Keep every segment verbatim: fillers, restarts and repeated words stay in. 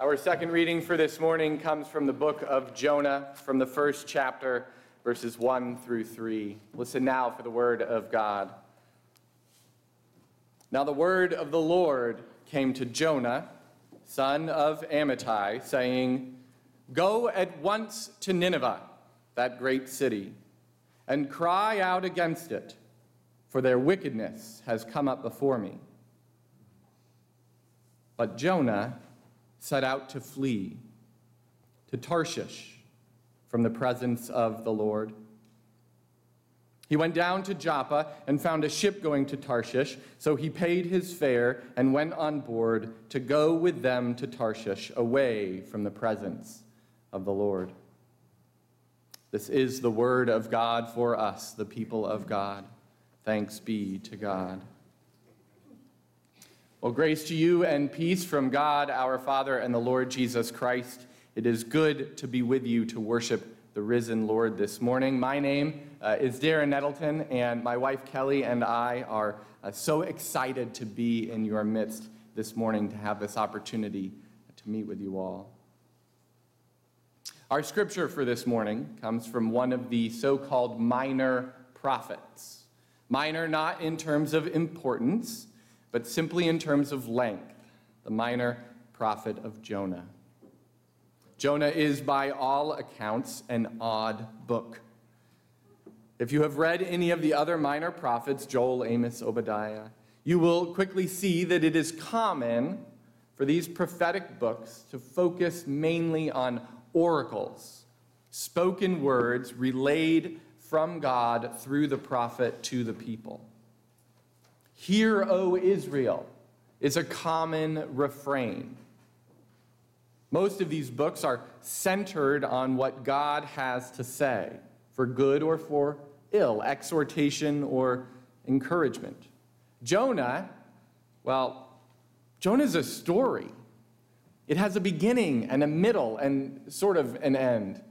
Our second reading for this morning comes from the book of Jonah, from the first chapter, verses one through three. Listen now for the word of God. Now the word of the Lord came to Jonah, son of Amittai, saying, "Go at once to Nineveh, that great city, and cry out against it, for their wickedness has come up before me." But Jonah set out to flee to Tarshish from the presence of the Lord. He went down to Joppa and found a ship going to Tarshish, so he paid his fare and went on board to go with them to Tarshish, away from the presence of the Lord. This is the word of God for us, the people of God. Thanks be to God. Well, grace to you and peace from God, our Father, and the Lord Jesus Christ. It is good to be with you to worship the risen Lord this morning. My name uh, is Darren Nettleton, and my wife Kelly and I are uh, so excited to be in your midst this morning, to have this opportunity to meet with you all. Our scripture for this morning comes from one of the so-called minor prophets. Minor not in terms of importance, but simply in terms of length, the minor prophet of Jonah. Jonah is, by all accounts, an odd book. If you have read any of the other minor prophets, Joel, Amos, Obadiah, you will quickly see that it is common for these prophetic books to focus mainly on oracles, spoken words relayed from God through the prophet to the people. "Hear, O Israel," is a common refrain. Most of these books are centered on what God has to say, for good or for ill, exhortation or encouragement. Jonah, well, Jonah's a story. It has a beginning and a middle and sort of an end.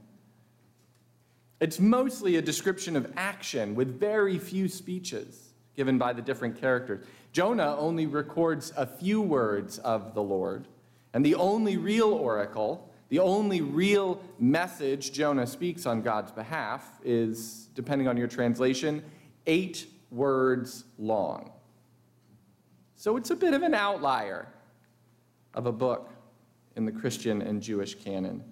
It's mostly a description of action with very few speeches given by the different characters. Jonah only records a few words of the Lord, and the only real oracle, the only real message Jonah speaks on God's behalf is, depending on your translation, eight words long. So it's a bit of an outlier of a book in the Christian and Jewish canon.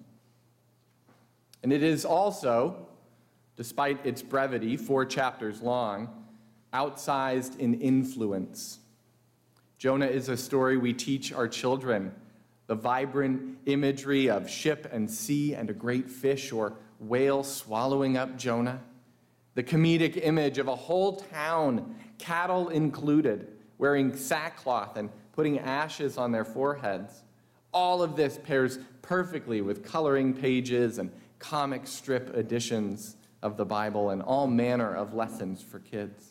And it is also, despite its brevity, four chapters long, outsized in influence. Jonah is a story we teach our children. The vibrant imagery of ship and sea and a great fish or whale swallowing up Jonah. The comedic image of a whole town, cattle included, wearing sackcloth and putting ashes on their foreheads. All of this pairs perfectly with coloring pages and comic strip editions of the Bible and all manner of lessons for kids.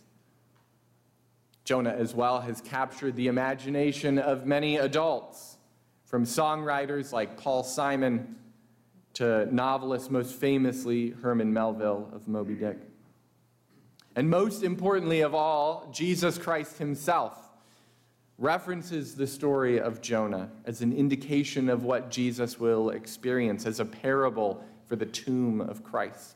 Jonah as well has captured the imagination of many adults, from songwriters like Paul Simon to novelists, most famously Herman Melville of Moby Dick. And most importantly of all, Jesus Christ himself references the story of Jonah as an indication of what Jesus will experience, as a parable for the tomb of Christ.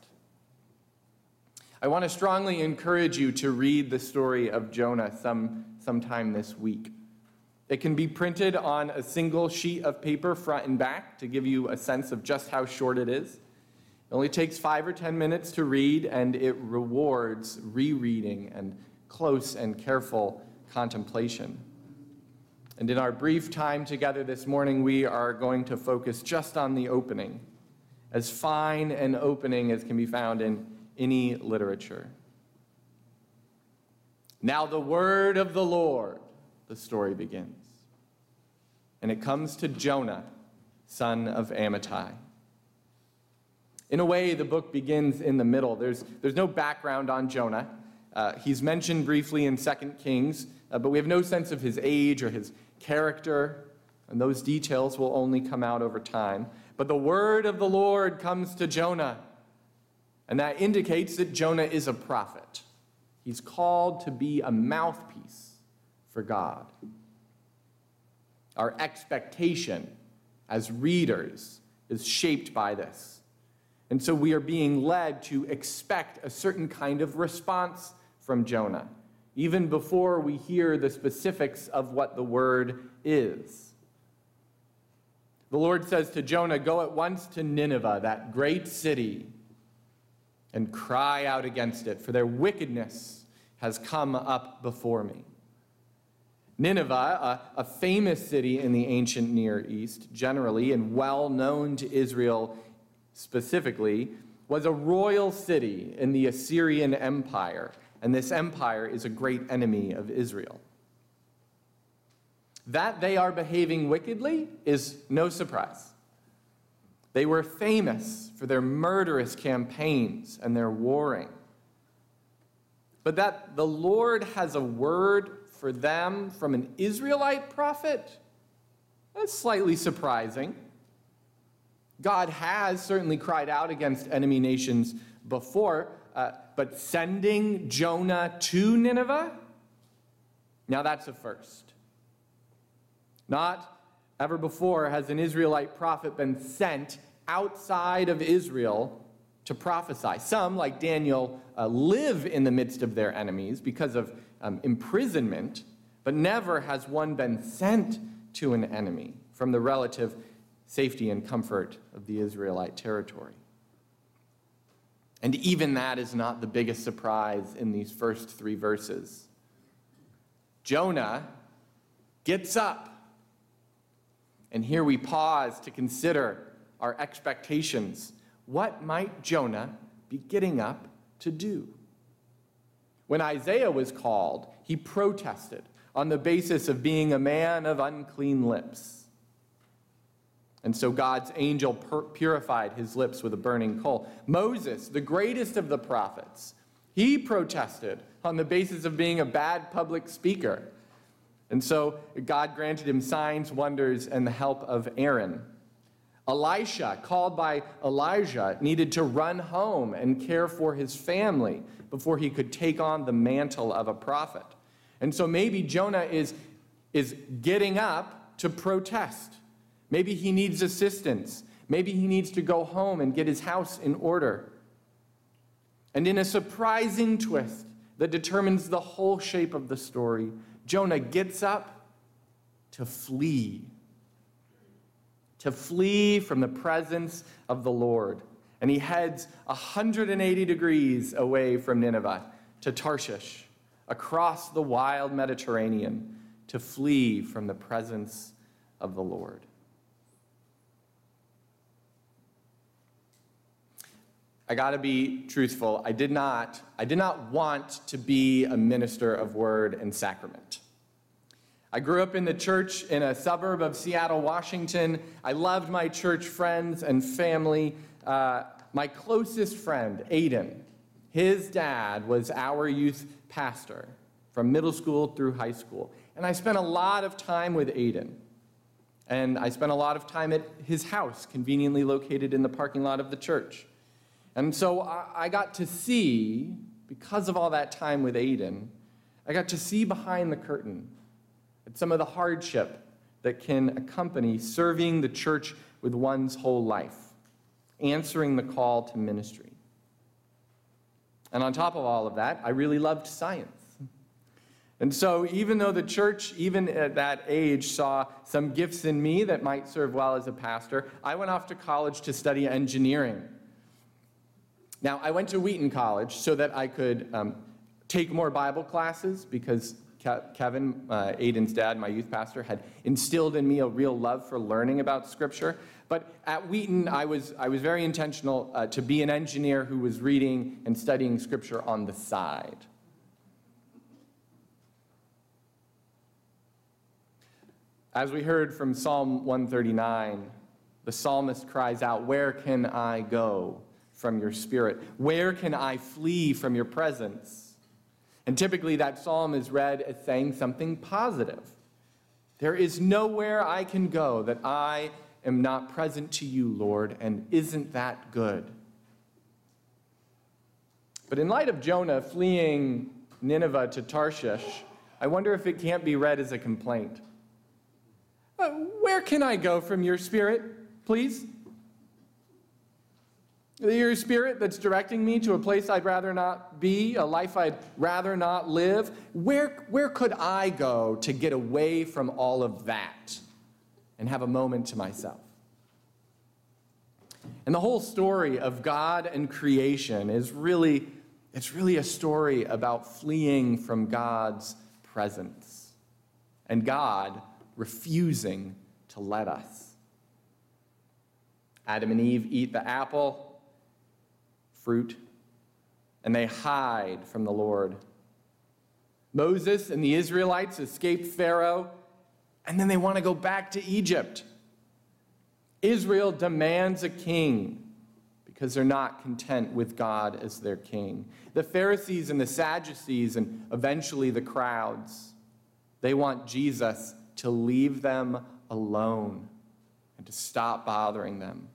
I want to strongly encourage you to read the story of Jonah some sometime this week. It can be printed on a single sheet of paper, front and back, to give you a sense of just how short it is. It only takes five or ten minutes to read, and it rewards rereading and close and careful contemplation. And in our brief time together this morning, we are going to focus just on the opening, as fine an opening as can be found in any literature. "Now the word of the Lord," the story begins. And it comes to Jonah, son of Amittai. In a way, the book begins in the middle. There's, there's no background on Jonah. Uh, he's mentioned briefly in Second Kings, uh, but we have no sense of his age or his character, and those details will only come out over time. But the word of the Lord comes to Jonah, and that indicates that Jonah is a prophet. He's called to be a mouthpiece for God. Our expectation as readers, is shaped by this. And so we are being led to expect a certain kind of response from Jonah, even before we hear the specifics of what the word is. The Lord says to Jonah, "Go at once to Nineveh, that great city, and cry out against it, for their wickedness has come up before me." Nineveh, a, a famous city in the ancient Near East generally, and well known to Israel specifically, was a royal city in the Assyrian Empire, and this empire is a great enemy of Israel. That they are behaving wickedly is no surprise. They were famous for their murderous campaigns and their warring. But that the Lord has a word for them from an Israelite prophet, that's slightly surprising. God has certainly cried out against enemy nations before, uh, but sending Jonah to Nineveh, now that's a first. Not ever before has an Israelite prophet been sent outside of Israel to prophesy. Some, like Daniel, uh, live in the midst of their enemies because of um, imprisonment, but never has one been sent to an enemy from the relative safety and comfort of the Israelite territory. And even that is not the biggest surprise in these first three verses. Jonah gets up. And here we pause to consider our expectations. What might Jonah be getting up to do? When Isaiah was called, he protested on the basis of being a man of unclean lips. And so God's angel pur- purified his lips with a burning coal. Moses, the greatest of the prophets, he protested on the basis of being a bad public speaker. And so God granted him signs, wonders, and the help of Aaron. Elisha, called by Elijah, needed to run home and care for his family before he could take on the mantle of a prophet. And so maybe Jonah is, is getting up to protest. Maybe he needs assistance. Maybe he needs to go home and get his house in order. And in a surprising twist that determines the whole shape of the story, Jonah gets up to flee. To flee from the presence of the Lord. And he heads one hundred eighty degrees away from Nineveh to Tarshish, across the wild Mediterranean, to flee from the presence of the Lord. I got to be truthful. I did not, I did not want to be a minister of word and sacrament. I grew up in the church in a suburb of Seattle, Washington. I loved my church friends and family. Uh, my closest friend, Aiden, his dad was our youth pastor from middle school through high school. And I spent a lot of time with Aiden. And I spent a lot of time at his house, conveniently located in the parking lot of the church. And so I got to see, because of all that time with Aiden, I got to see behind the curtain at some of the hardship that can accompany serving the church with one's whole life, answering the call to ministry. And on top of all of that, I really loved science. And so even though the church, even at that age, saw some gifts in me that might serve well as a pastor, I went off to college to study engineering. Now, I went to Wheaton College so that I could um, take more Bible classes because Ke- Kevin, uh, Aiden's dad, my youth pastor, had instilled in me a real love for learning about Scripture. But at Wheaton, I was, I was very intentional uh, to be an engineer who was reading and studying Scripture on the side. As we heard from Psalm one thirty-nine, the psalmist cries out, "Where can I go from your spirit? Where can I flee from your presence?" And typically that psalm is read as saying something positive. There is nowhere I can go that I am not present to you, Lord, and isn't that good? But in light of Jonah fleeing Nineveh to Tarshish, I wonder if it can't be read as a complaint. Uh, where can I go from your spirit, please? Your spirit that's directing me to a place I'd rather not be, a life I'd rather not live. Where, where could I go to get away from all of that and have a moment to myself? And the whole story of God and creation is really, it's really a story about fleeing from God's presence and God refusing to let us. Adam and Eve eat the apple, fruit, and they hide from the Lord. Moses and the Israelites escape Pharaoh, and then they want to go back to Egypt. Israel demands a king because they're not content with God as their king. The Pharisees and the Sadducees, and eventually the crowds, they want Jesus to leave them alone and to stop bothering them.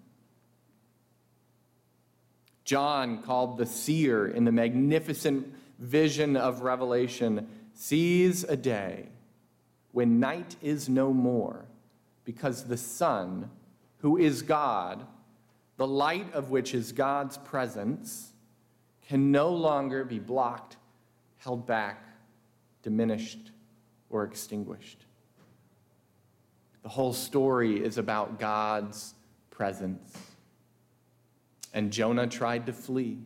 John, called the seer in the magnificent vision of Revelation, sees a day when night is no more, because the sun, who is God, the light of which is God's presence, can no longer be blocked, held back, diminished, or extinguished. The whole story is about God's presence. And Jonah tried to flee.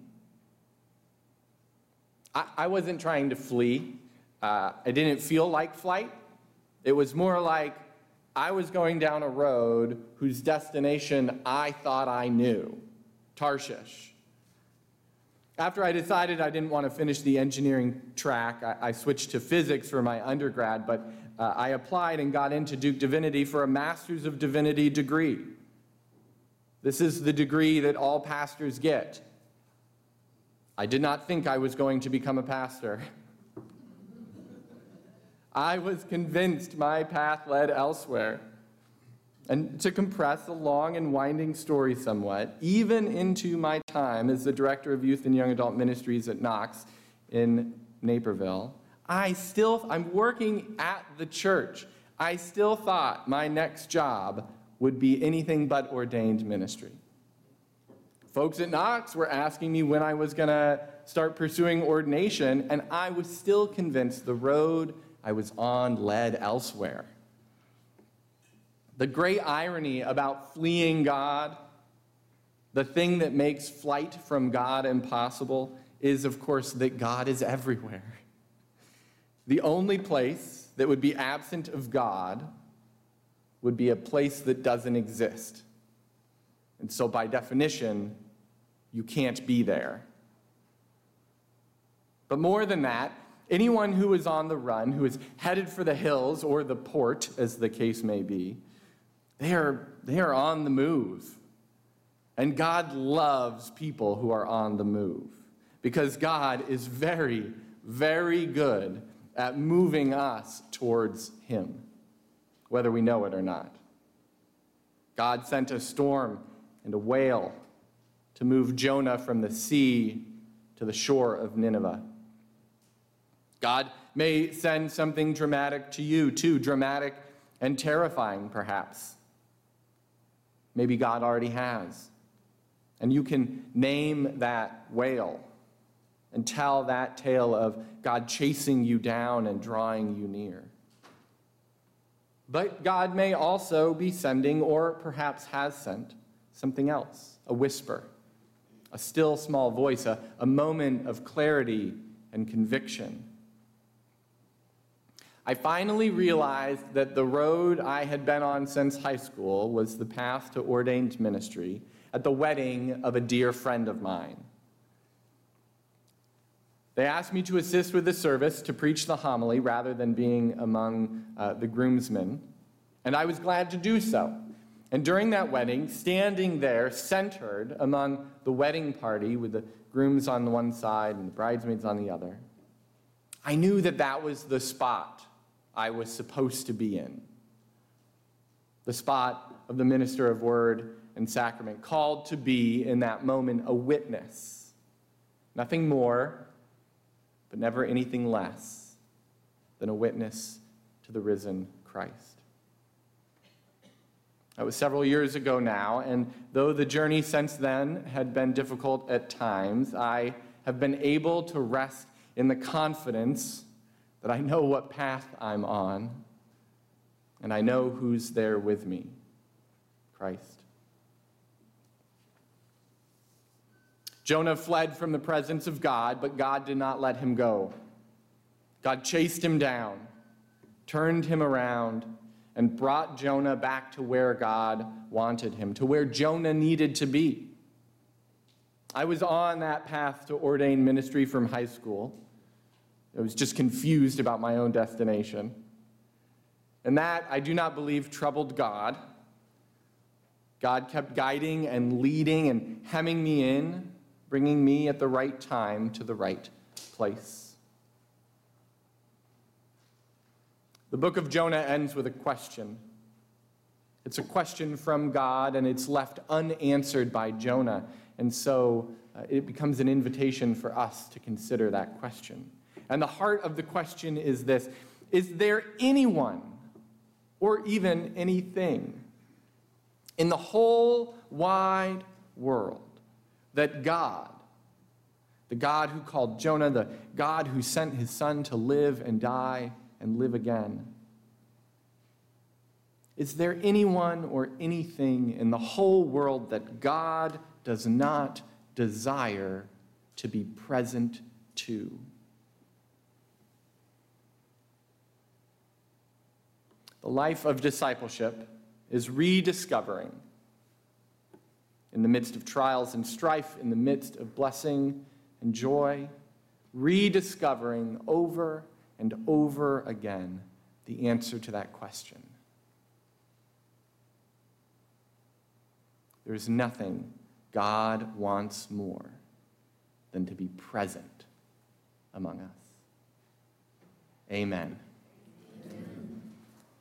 I, I wasn't trying to flee. Uh, it didn't feel like flight. It was more like I was going down a road whose destination I thought I knew, Tarshish. After I decided I didn't want to finish the engineering track, I, I switched to physics for my undergrad, but uh, I applied and got into Duke Divinity for a Master's of Divinity degree. This is the degree that all pastors get. I did not think I was going to become a pastor. I was convinced my path led elsewhere. And to compress a long and winding story somewhat, even into my time as the Director of Youth and Young Adult Ministries at Knox in Naperville, I still, I'm working at the church. I still thought my next job would be anything but ordained ministry. Folks at Knox were asking me when I was going to start pursuing ordination, and I was still convinced the road I was on led elsewhere. The great irony about fleeing God, the thing that makes flight from God impossible, is, of course, that God is everywhere. The only place that would be absent of God would be a place that doesn't exist. And so by definition, you can't be there. But more than that, anyone who is on the run, who is headed for the hills or the port, as the case may be, they are, they are on the move. And God loves people who are on the move, because God is very, very good at moving us towards Him, whether we know it or not. God sent a storm and a whale to move Jonah from the sea to the shore of Nineveh. God may send something dramatic to you, too, dramatic and terrifying, perhaps. Maybe God already has. And you can name that whale and tell that tale of God chasing you down and drawing you near. But God may also be sending, or perhaps has sent, something else, a whisper, a still small voice, a, a moment of clarity and conviction. I finally realized that the road I had been on since high school was the path to ordained ministry at the wedding of a dear friend of mine. They asked me to assist with the service, to preach the homily rather than being among uh, the groomsmen, and I was glad to do so. And during that wedding, standing there, centered among the wedding party with the grooms on one side and the bridesmaids on the other, I knew that that was the spot I was supposed to be in. The spot of the minister of word and sacrament, called to be in that moment a witness. Nothing more, but never anything less than a witness to the risen Christ. That was several years ago now, and though the journey since then had been difficult at times, I have been able to rest in the confidence that I know what path I'm on, and I know who's there with me, Christ. Jonah fled from the presence of God, but God did not let him go. God chased him down, turned him around, and brought Jonah back to where God wanted him, to where Jonah needed to be. I was on that path to ordained ministry from high school. I was just confused about my own destination. And that, I do not believe, troubled God. God kept guiding and leading and hemming me in, bringing me at the right time to the right place. The book of Jonah ends with a question. It's a question from God, and it's left unanswered by Jonah. And so uh, it becomes an invitation for us to consider that question. And the heart of the question is this: is there anyone or even anything in the whole wide world that God, the God who called Jonah, the God who sent his son to live and die and live again, is there anyone or anything in the whole world that God does not desire to be present to? The life of discipleship is rediscovering, in the midst of trials and strife, in the midst of blessing and joy, rediscovering over and over again the answer to that question. There is nothing God wants more than to be present among us. Amen.